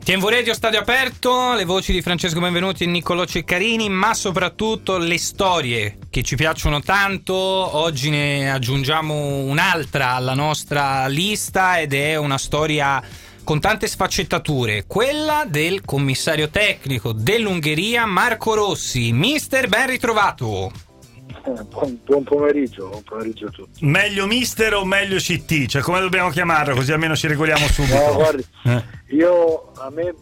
TNV Radio Stadio Aperto, le voci di Francesco Benvenuti e Niccolò Ceccarini, ma soprattutto le storie che ci piacciono tanto. Oggi ne aggiungiamo un'altra alla nostra lista ed è una storia con tante sfaccettature, quella del commissario tecnico dell'Ungheria Marco Rossi. Mister, ben ritrovato. Buon pomeriggio a tutti. Meglio mister o meglio CT? Cioè, come dobbiamo chiamarlo, così almeno ci regoliamo subito? No, guardi, a me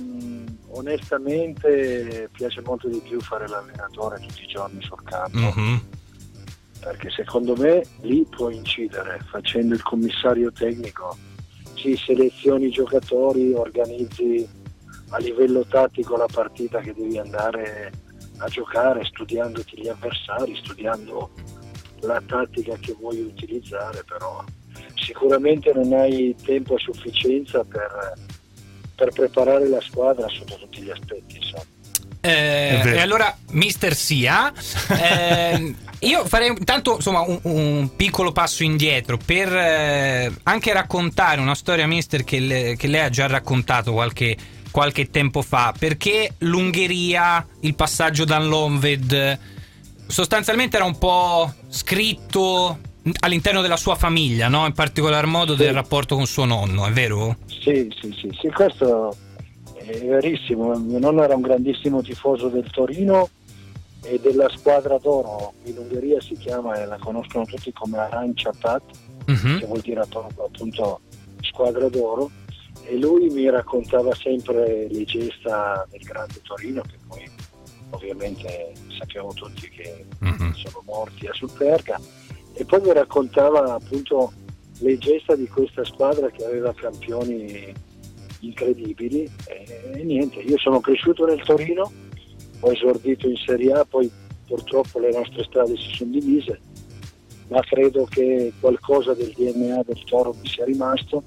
onestamente piace molto di più fare l'allenatore tutti i giorni sul campo, perché secondo me lì può incidere. Facendo il commissario tecnico si selezioni i giocatori, organizzi a livello tattico la partita che devi andare a giocare, studiandoti gli avversari, studiando la tattica che vuoi utilizzare, però sicuramente non hai tempo a sufficienza per preparare la squadra sotto tutti gli aspetti, insomma. E allora, mister Sia, io farei intanto insomma un piccolo passo indietro per anche raccontare una storia, mister, che lei ha già raccontato qualche tempo fa, perché l'Ungheria, il passaggio dall'Onved sostanzialmente era un po' scritto all'interno della sua famiglia, no? In particolar modo del rapporto con suo nonno, è vero? Sì, questo è verissimo. Mio nonno era un grandissimo tifoso del Torino e della squadra d'oro. In Ungheria si chiama, e la conoscono tutti come Arancia Pat, che vuol dire appunto squadra d'oro. E lui mi raccontava sempre le gesta del grande Torino, che poi ovviamente sappiamo tutti che sono morti a Superga, e poi mi raccontava appunto le gesta di questa squadra che aveva campioni incredibili. E niente, io sono cresciuto nel Torino, ho esordito in Serie A, poi purtroppo le nostre strade si sono divise, ma credo che qualcosa del DNA del Toro mi sia rimasto.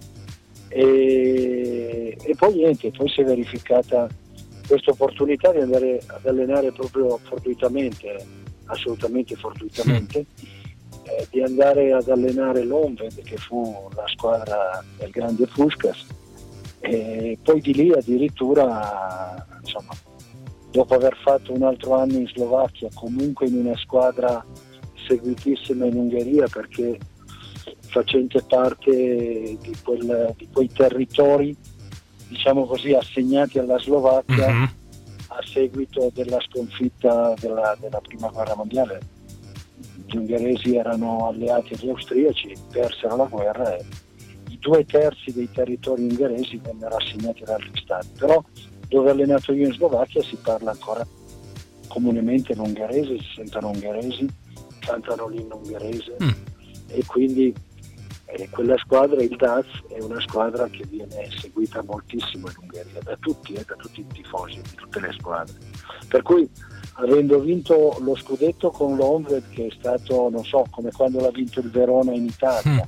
E poi niente, poi si è verificata questa opportunità di andare ad allenare proprio fortuitamente, assolutamente fortuitamente, di andare ad allenare l'Onved, che fu la squadra del grande Puskás, e poi di lì addirittura, insomma, dopo aver fatto un altro anno in Slovacchia, comunque in una squadra seguitissima in Ungheria, perché facente parte di quei territori, diciamo così, assegnati alla Slovacchia a seguito della sconfitta della prima guerra mondiale. Gli ungheresi erano alleati agli austriaci, persero la guerra e i 2/3 dei territori ungheresi vennero assegnati ad altri stati. Però dove ho allenato io in Slovacchia si parla ancora comunemente l'ungherese, si sentono ungheresi, cantano l'inno ungherese, e quindi quella squadra, il Daz, è una squadra che viene seguita moltissimo in Ungheria da tutti i tifosi di tutte le squadre, per cui avendo vinto lo scudetto con l'Onved, che è stato, non so, come quando l'ha vinto il Verona in Italia,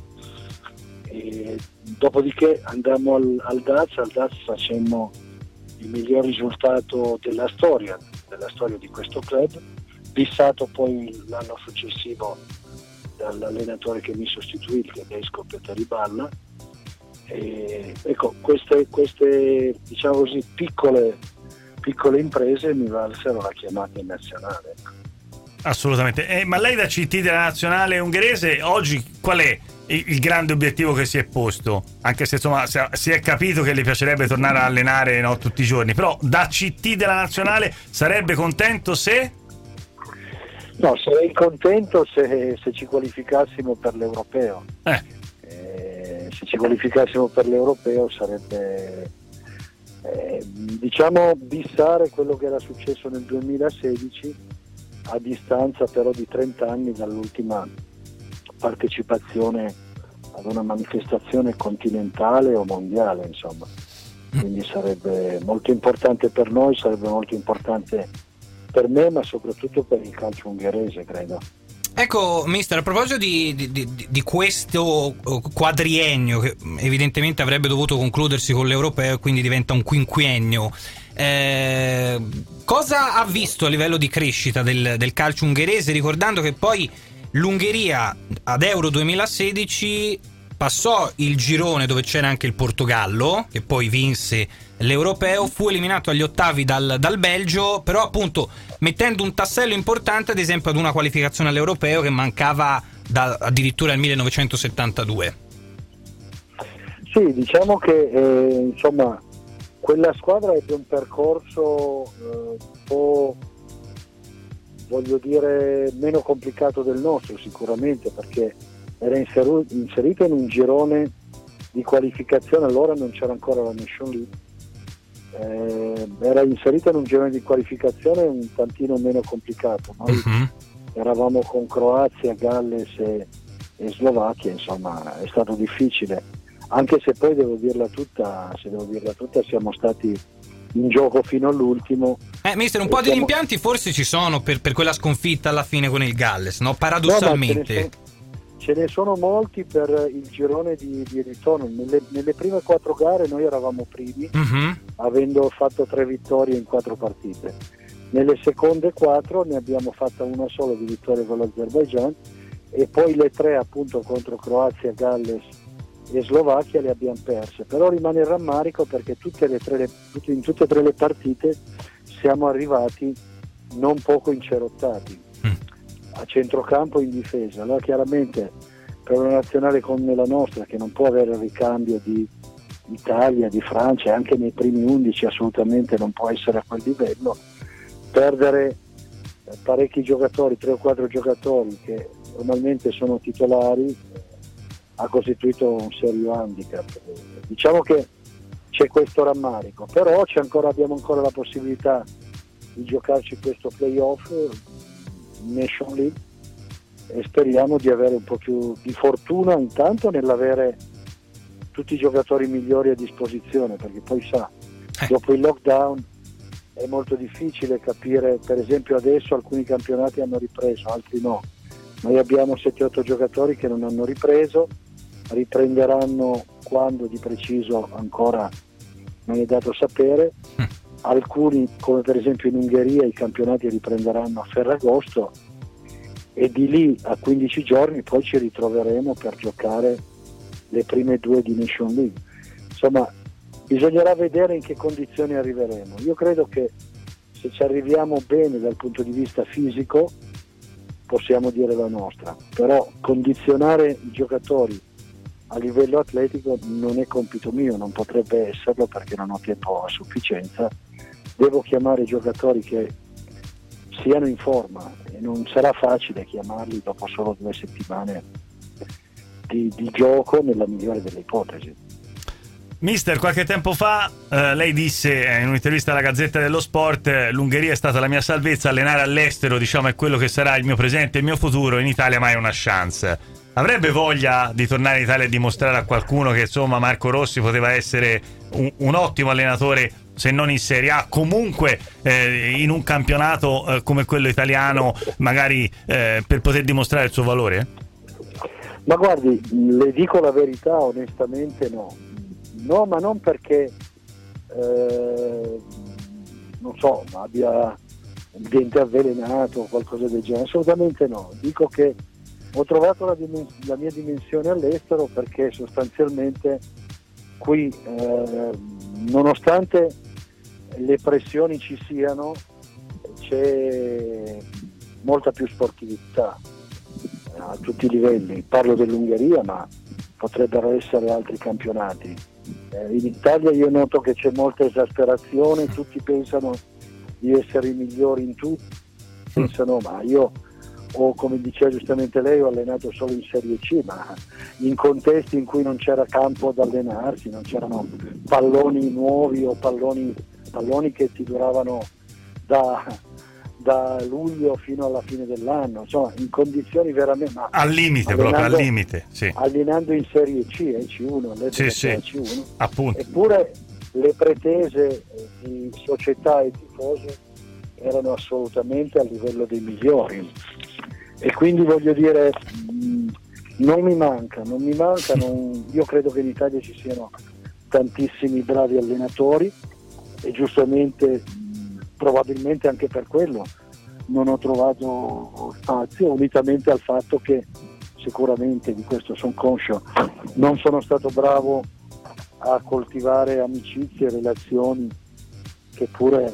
e dopodiché andammo al Daz facemmo il miglior risultato della storia di questo club, fissato poi l'anno successivo dall'allenatore che mi sostituì, il tedesco Peteriballa. E ecco, queste diciamo così piccole imprese mi valsero la chiamata in nazionale, ecco. Assolutamente. Ma lei da CT della nazionale ungherese oggi qual è il grande obiettivo che si è posto? Anche se insomma si è capito che le piacerebbe tornare a allenare, no, tutti i giorni, però da CT della nazionale sarebbe contento se? No, sarei contento se ci qualificassimo per l'Europeo. Se ci qualificassimo per l'Europeo sarebbe diciamo bissare quello che era successo nel 2016, a distanza però di 30 anni dall'ultima partecipazione ad una manifestazione continentale o mondiale, insomma. Quindi sarebbe molto importante per noi, sarebbe molto importante per me, ma soprattutto per il calcio ungherese, credo. Ecco, mister, a proposito di questo quadriennio che evidentemente avrebbe dovuto concludersi con l'Europeo e quindi diventa un quinquennio, cosa ha visto a livello di crescita del calcio ungherese, ricordando che poi l'Ungheria ad Euro 2016 passò il girone dove c'era anche il Portogallo, che poi vinse l'Europeo, fu eliminato agli ottavi dal Belgio, però appunto mettendo un tassello importante ad esempio ad una qualificazione all'Europeo che mancava addirittura nel 1972. Sì, diciamo che insomma quella squadra ebbe un percorso un po', voglio dire, meno complicato del nostro sicuramente, perché era inserita in un girone di qualificazione, allora non c'era ancora la Nation League, era inserita in un girone di qualificazione un tantino meno complicato. Noi eravamo con Croazia, Galles e Slovacchia, insomma è stato difficile, anche se poi devo dirla tutta, siamo stati in gioco fino all'ultimo. Mister, un po' di rimpianti forse ci sono per quella sconfitta alla fine con il Galles, no? Paradossalmente. No, ce ne sono molti per il girone di ritorno. Nelle prime 4 gare noi eravamo primi, avendo fatto 3 vittorie in 4 partite. Nelle seconde 4 ne abbiamo fatta una sola di vittoria con l'Azerbaigian, e poi le 3 appunto contro Croazia, Galles e Slovacchia le abbiamo perse. Però rimane il rammarico perché in tutte e 3 le partite siamo arrivati non poco incerottati a centrocampo e in difesa. Allora chiaramente per una nazionale come la nostra, che non può avere il ricambio di Italia, di Francia, e anche nei primi 11 assolutamente non può essere a quel livello, perdere parecchi giocatori, 3 o 4 giocatori che normalmente sono titolari, ha costituito un serio handicap. Diciamo che c'è questo rammarico, però abbiamo ancora la possibilità di giocarci questo playoff Nation League, e speriamo di avere un po' più di fortuna intanto nell'avere tutti i giocatori migliori a disposizione, perché poi dopo il lockdown è molto difficile capire. Per esempio adesso alcuni campionati hanno ripreso, altri no. Noi abbiamo 7-8 giocatori che non hanno ripreso, riprenderanno quando di preciso ancora non è dato sapere. Alcuni, come per esempio in Ungheria, i campionati riprenderanno a Ferragosto, e di lì a 15 giorni poi ci ritroveremo per giocare le prime 2 di Nation League. Insomma, bisognerà vedere in che condizioni arriveremo. Io credo che se ci arriviamo bene dal punto di vista fisico possiamo dire la nostra, però condizionare i giocatori a livello atletico non è compito mio, non potrebbe esserlo perché non ho tempo a sufficienza. Devo chiamare giocatori che siano in forma, e non sarà facile chiamarli dopo solo 2 settimane di gioco, nella migliore delle ipotesi. Mister, qualche tempo fa lei disse in un'intervista alla Gazzetta dello Sport: l'Ungheria è stata la mia salvezza, allenare all'estero diciamo è quello che sarà il mio presente e il mio futuro, in Italia mai una chance. Avrebbe voglia di tornare in Italia e dimostrare a qualcuno che insomma Marco Rossi poteva essere un ottimo allenatore, se non in Serie A, comunque in un campionato come quello italiano, magari per poter dimostrare il suo valore? Ma guardi, le dico la verità, onestamente no, ma non perché non so, abbia il dente avvelenato o qualcosa del genere, assolutamente no. Dico che ho trovato la mia dimensione all'estero, perché sostanzialmente qui nonostante le pressioni ci siano, c'è molta più sportività a tutti i livelli. Parlo dell'Ungheria, ma potrebbero essere altri campionati. In Italia io noto che c'è molta esasperazione, tutti pensano di essere i migliori in tutto, pensano, ma io come diceva giustamente lei, ho allenato solo in Serie C, ma in contesti in cui non c'era campo ad allenarsi, non c'erano palloni nuovi o palloni che ti duravano da luglio fino alla fine dell'anno, insomma in condizioni veramente al limite, proprio al limite, sì. Allenando in Serie C, C1, sì, C1, appunto. Eppure le pretese di società e tifosi erano assolutamente a livello dei migliori, e quindi voglio dire non mi manca, io credo che in Italia ci siano tantissimi bravi allenatori, e giustamente probabilmente anche per quello non ho trovato spazio, unitamente al fatto che sicuramente, di questo sono conscio, non sono stato bravo a coltivare amicizie e relazioni che pure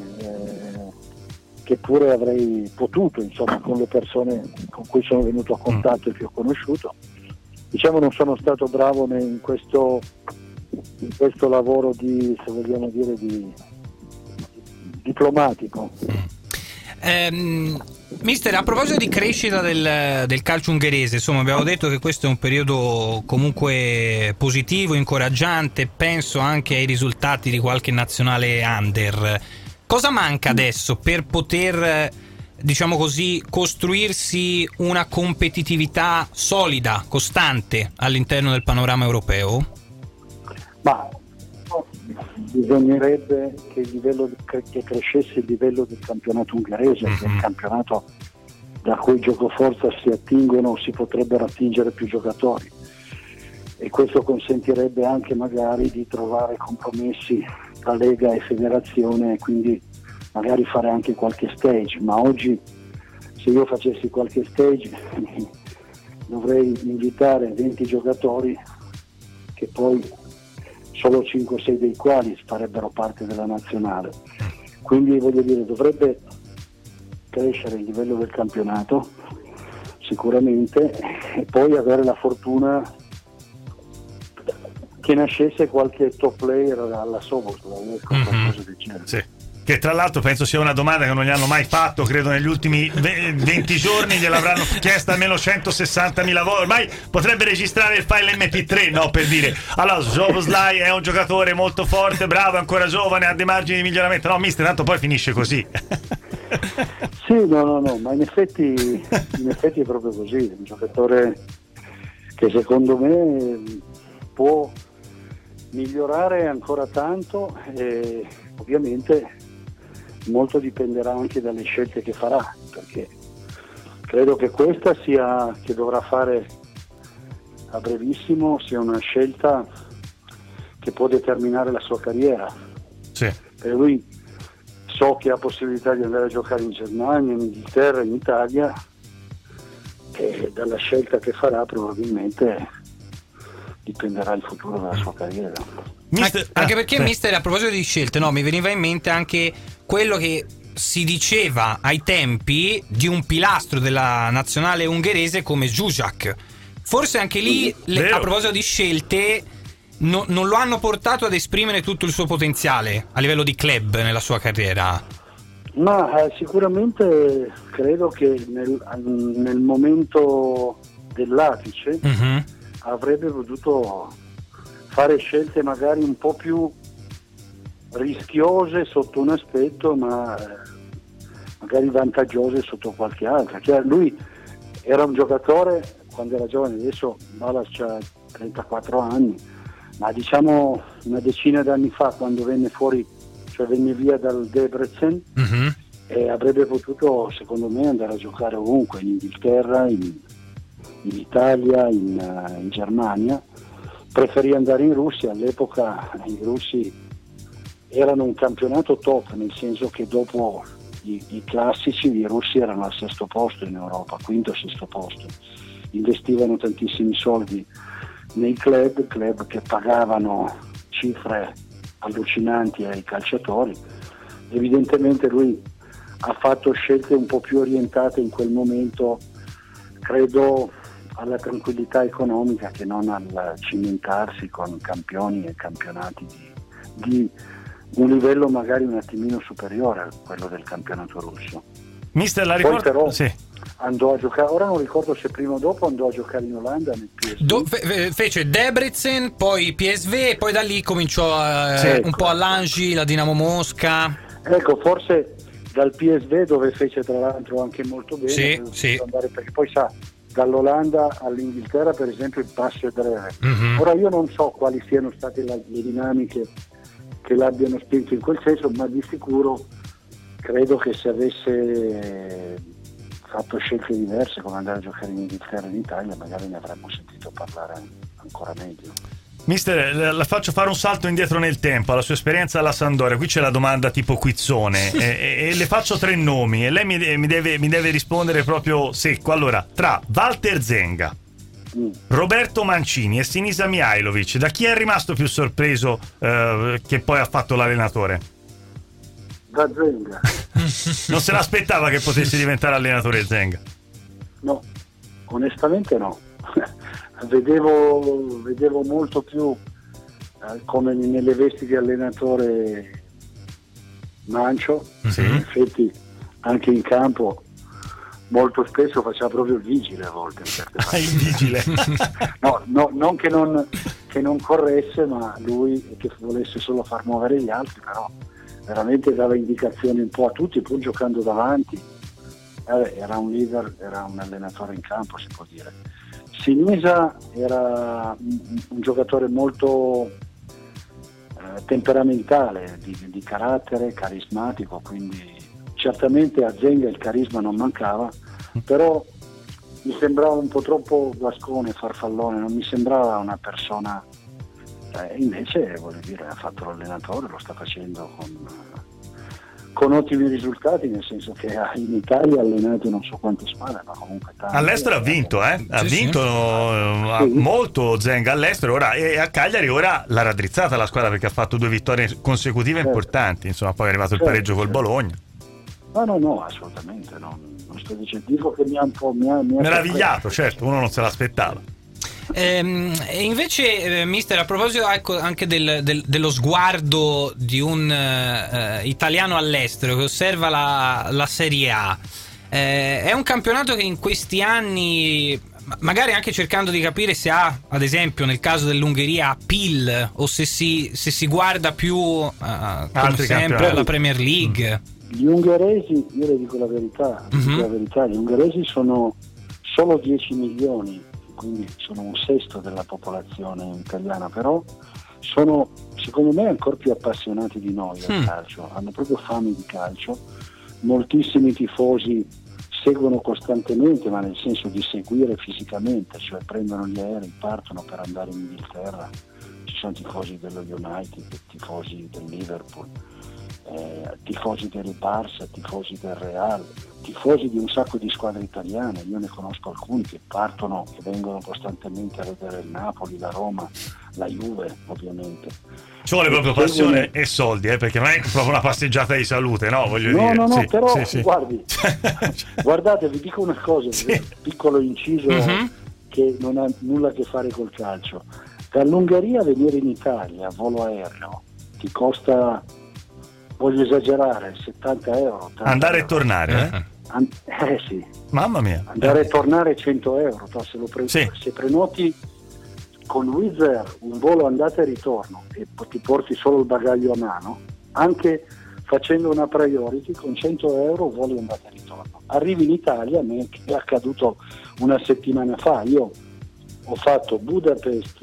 avrei potuto, insomma, con le persone con cui sono venuto a contatto e che ho conosciuto. Diciamo, non sono stato bravo in questo lavoro di, se vogliamo dire, di diplomatico. Mister, a proposito di crescita del calcio ungherese, insomma, abbiamo detto che questo è un periodo comunque positivo, incoraggiante, penso anche ai risultati di qualche nazionale under. Cosa manca adesso per poter, diciamo così, costruirsi una competitività solida, costante all'interno del panorama europeo? Ma bisognerebbe che crescesse il livello del campionato ungherese, che è il campionato da cui giocoforza si attingono, si potrebbero attingere più giocatori, e questo consentirebbe anche magari di trovare compromessi tra Lega e Federazione, e quindi magari fare anche qualche stage. Ma oggi, se io facessi qualche stage, dovrei invitare 20 giocatori che poi solo 5-6 dei quali farebbero parte della nazionale. Quindi, voglio dire, dovrebbe crescere il livello del campionato sicuramente, e poi avere la fortuna che nascesse qualche top player alla Soboslai, qualcosa del genere. Sì. Che tra l'altro penso sia una domanda che non gli hanno mai fatto, credo negli ultimi 20 giorni gliel'avranno chiesta almeno 160.000 volte. Ormai potrebbe registrare il file MP3, no, per dire allora Szoboszlai è un giocatore molto forte, bravo, è ancora giovane, ha dei margini di miglioramento. No, mister, tanto poi finisce così. Sì, no, ma in effetti è proprio così, è un giocatore che secondo me può migliorare ancora tanto, e ovviamente molto dipenderà anche dalle scelte che farà, perché credo che questa che dovrà fare a brevissimo sia una scelta che può determinare la sua carriera. Sì. Per lui so che ha possibilità di andare a giocare in Germania, in Inghilterra, in Italia, e dalla scelta che farà probabilmente dipenderà il futuro della sua carriera. Anche perché, mister, a proposito di scelte, no, mi veniva in mente anche quello che si diceva ai tempi di un pilastro della nazionale ungherese come Zsuzsak. Forse anche lì, a proposito di scelte, non lo hanno portato ad esprimere tutto il suo potenziale a livello di club nella sua carriera. Ma sicuramente credo che nel momento dell'apice avrebbe potuto fare scelte magari un po' più rischiose sotto un aspetto, ma magari vantaggiose sotto qualche altro. Cioè, lui era un giocatore quando era giovane, adesso Balas ha 34 anni, ma diciamo una decina d'anni fa, quando venne fuori, cioè venne via dal Debrecen, avrebbe potuto, secondo me, andare a giocare ovunque, in Inghilterra, in Italia, in Germania. Preferì andare in Russia. All'epoca i russi erano un campionato top, nel senso che dopo i classici i russi erano al sesto posto in Europa, quinto o sesto posto. Investivano tantissimi soldi nei club che pagavano cifre allucinanti ai calciatori. Evidentemente lui ha fatto scelte un po' più orientate in quel momento, credo, alla tranquillità economica, che non al cimentarsi con campioni e campionati di un livello magari un attimino superiore a quello del campionato russo. Mister, la ricordo? Poi però sì, andò a giocare, ora non ricordo se prima o dopo andò a giocare in Olanda nel PSV. Fece Debrecen, poi PSV, e poi da lì cominciò un po' all'Anji, la Dinamo Mosca. Ecco, forse dal PSV, dove fece tra l'altro anche molto bene, sì. andare, perché poi sa, dall'Olanda all'Inghilterra per esempio il passo è breve. Ora io non so quali siano state le dinamiche che l'abbiano spinto in quel senso, ma di sicuro credo che se avesse fatto scelte diverse, come andare a giocare in Inghilterra e in Italia, magari ne avremmo sentito parlare ancora meglio. Mister, la faccio fare un salto indietro nel tempo, alla sua esperienza alla Sampdoria. Qui c'è la domanda tipo quizzone e le faccio 3 nomi e lei mi deve rispondere proprio secco. Allora, tra Walter Zenga, Roberto Mancini e Sinisa Mihajlovic, da chi è rimasto più sorpreso che poi ha fatto l'allenatore? Da Zenga. Non se l'aspettava che potesse diventare allenatore Zenga? No, onestamente no. vedevo molto più come nelle vesti di allenatore Mancio. Sì. In effetti anche in campo molto spesso faceva proprio il vigile a volte. Il vigile. No, non che non corresse, ma lui che volesse solo far muovere gli altri, però veramente dava indicazioni un po' a tutti, pur giocando davanti. Era un leader, era un allenatore in campo, si può dire. Sinisa era un giocatore molto temperamentale, di carattere, carismatico, quindi certamente a Zenga il carisma non mancava, però mi sembrava un po' troppo guascone, farfallone, non mi sembrava una persona, invece voglio dire, ha fatto l'allenatore, lo sta facendo con ottimi risultati, nel senso che in Italia ha allenato non so quante squadre, ma comunque tante. All'estero ha vinto, ha vinto molto Zenga all'estero, ora, e a Cagliari ora l'ha raddrizzata la squadra perché ha fatto 2 vittorie consecutive importanti, insomma, poi è arrivato il pareggio col Bologna. No, assolutamente, non sto dicendo, dico che mi ha un po' meravigliato, certo, uno non se l'aspettava. E invece, mister, a proposito anche dello sguardo di un italiano all'estero che osserva la Serie A, è un campionato che in questi anni, magari anche cercando di capire se ha, ad esempio nel caso dell'Ungheria, appeal, o se si guarda più come sempre alla Premier League. Gli ungheresi, io le dico la verità, gli ungheresi sono solo 10 milioni, quindi sono un sesto della popolazione italiana, però sono secondo me ancora più appassionati di noi al calcio, hanno proprio fame di calcio, moltissimi tifosi seguono costantemente, ma nel senso di seguire fisicamente, cioè prendono gli aerei, partono per andare in Inghilterra, ci sono tifosi dello United, tifosi del Liverpool, tifosi del Barça, tifosi del Real, tifosi di un sacco di squadre italiane, io ne conosco alcuni che partono, che vengono costantemente a vedere il Napoli, la Roma, la Juve ovviamente. Ci vuole proprio passione e soldi, perché non è proprio una passeggiata di salute, no? Voglio dire. No, sì, però sì. guardate, vi dico una cosa, piccolo inciso che non ha nulla a che fare col calcio. Dall'Ungheria venire in Italia a volo aereo ti costa, voglio esagerare, 70 euro. Andare e tornare, sì. Mamma mia. Andare e tornare 100 euro. Se prenoti con Wizz Air un volo andata e ritorno e ti porti solo il bagaglio a mano, anche facendo una priority con 100 euro voli andata e ritorno. Arrivi in Italia, a me è accaduto una settimana fa, io ho fatto Budapest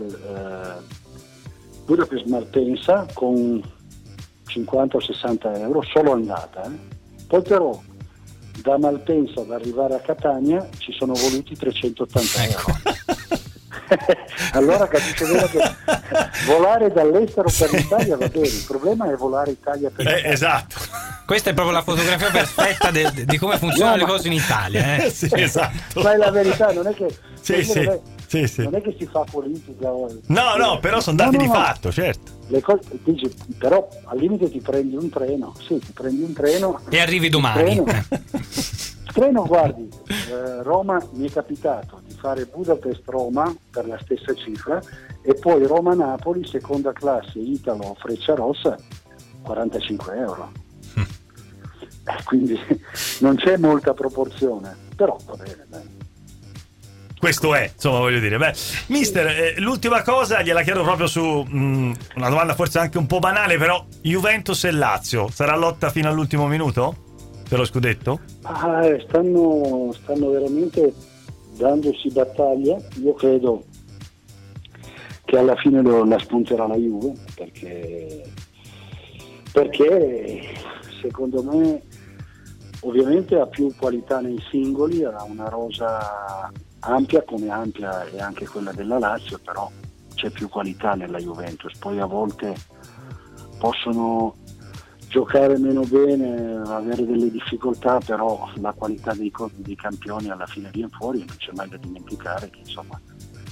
Malpensa con 50 o 60 euro solo andata, poi però da Malpensa ad arrivare a Catania ci sono voluti 380 euro. Allora capisce bene che volare dall'estero per l'Italia va bene, il problema è volare Italia per l'Italia. Esatto. Questa è proprio la fotografia perfetta di come funzionano le cose in Italia. Sì, esatto. Ma è la verità, non è che sì. non è che si fa politica. No, però sono dati di fatto, certo. Le cose, dici, però al limite ti prendi un treno, e arrivi domani. Treno, guardi, Roma mi è capitato di fare Budapest-Roma per la stessa cifra e poi Roma-Napoli, seconda classe, Italo, Frecciarossa, 45 euro. Quindi non c'è molta proporzione, però va bene, dai. Questo è, insomma, voglio dire. Mister, l'ultima cosa gliela chiedo proprio su una domanda forse anche un po' banale, però Juventus e Lazio, sarà lotta fino all'ultimo minuto per lo scudetto? Stanno veramente dandosi battaglia. Io credo che alla fine la spunterà la Juve, perché secondo me ovviamente ha più qualità nei singoli, ha una rosa ampia, come ampia è anche quella della Lazio, però c'è più qualità nella Juventus. Poi a volte possono giocare meno bene, avere delle difficoltà, però la qualità dei campioni alla fine viene fuori, e non c'è mai da dimenticare che insomma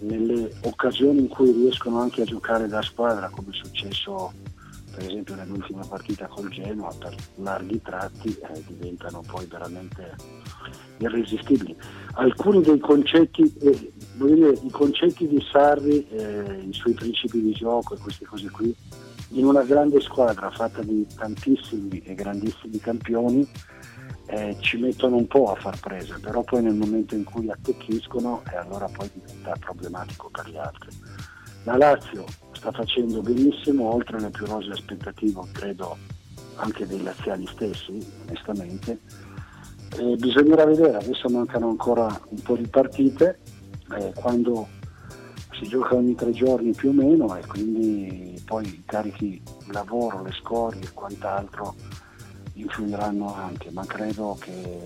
nelle occasioni in cui riescono anche a giocare da squadra, come è successo per esempio nell'ultima partita col Genoa, per larghi tratti diventano poi veramente irresistibili. Alcuni dei concetti, i concetti di Sarri, i suoi principi di gioco e queste cose qui, in una grande squadra fatta di tantissimi e grandissimi campioni, ci mettono un po' a far presa, però poi nel momento in cui attecchiscono allora poi diventa problematico per gli altri. La Lazio sta facendo benissimo, oltre le più rosee aspettative, credo, anche dei laziali stessi, onestamente. Bisognerà vedere, adesso mancano ancora un po' di partite, quando si gioca ogni 3 giorni più o meno, e quindi poi i carichi di lavoro, le scorie e quant'altro influiranno anche, ma credo che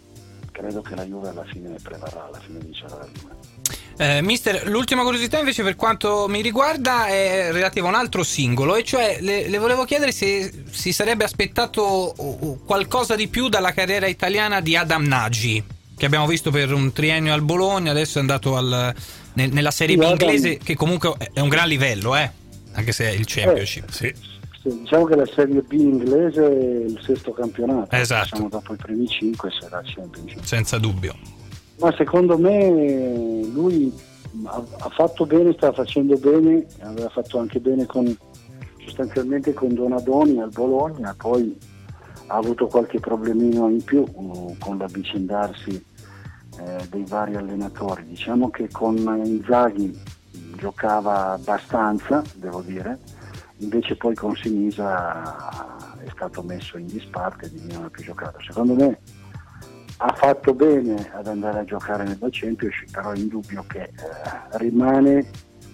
la Juve alla fine prevarrà, alla fine vincerà la Juve. Mister, l'ultima curiosità invece per quanto mi riguarda è relativa a un altro singolo, e cioè le volevo chiedere se si sarebbe aspettato qualcosa di più dalla carriera italiana di Adam Nagy, che abbiamo visto per un triennio al Bologna, adesso è andato nella Serie B inglese, che comunque è un gran livello, anche se è il Championship. Sì, diciamo che la Serie B inglese è il 6º campionato, esatto. Siamo dopo i primi 5 sarà Championship. Senza dubbio. Ma secondo me lui ha fatto bene, sta facendo bene, aveva fatto anche bene sostanzialmente con Donadoni al Bologna, poi ha avuto qualche problemino in più con l'avvicendarsi dei vari allenatori. Diciamo che con Inzaghi giocava abbastanza, devo dire, invece poi con Sinisa è stato messo in disparte e non ha più giocato. Secondo me ha fatto bene ad andare a giocare nella Championship, però è indubbio che rimane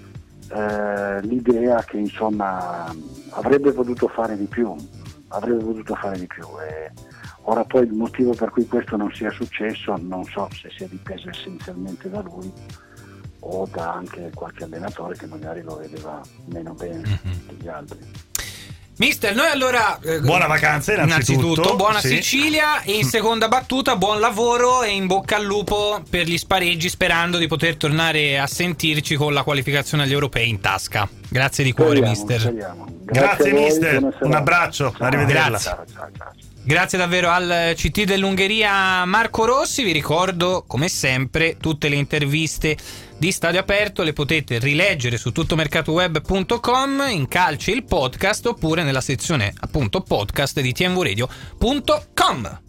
l'idea che insomma avrebbe potuto fare di più, e ora poi il motivo per cui questo non sia successo non so se sia dipeso essenzialmente da lui o da anche qualche allenatore che magari lo vedeva meno bene degli altri. Mister, noi allora buona vacanza innanzitutto, buona sì. Sicilia, e in seconda battuta buon lavoro e in bocca al lupo per gli spareggi, sperando di poter tornare a sentirci con la qualificazione agli europei in tasca. Grazie di cuore, mister. Grazie mister, un abbraccio, arrivederla. Ciao. Grazie davvero al CT dell'Ungheria Marco Rossi. Vi ricordo, come sempre, tutte le interviste di Stadio Aperto le potete rileggere su tuttomercatoweb.com, in calcio il podcast, oppure nella sezione appunto podcast di tvradio.com.